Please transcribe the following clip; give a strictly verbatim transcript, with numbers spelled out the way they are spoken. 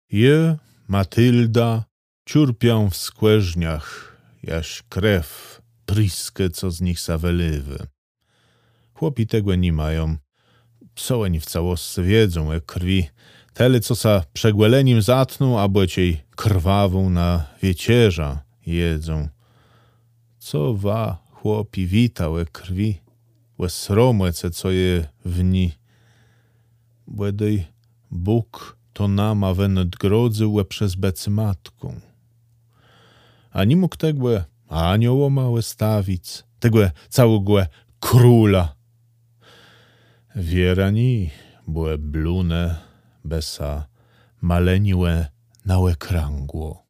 Je, Matylda, ciurpią w skłeżniach, jaś krew, priskę, co z nich saweływy. Chłopi tego nie mają. Co oni w całostce wiedzą, e krwi. Tele, co sa przegłelenim zatną, albo ciej krwawą na wiecierza jedzą. Co wa, chłopi, witał e krwi, łe sromece, co je w ni. Błedej Bóg to nama wenet grodzy łe przez becy matką. Ani mógł tegłe anioło małe stawic, tegłe całogłe króla. Wierani, błe blune, besa maleniłe nałe krangło.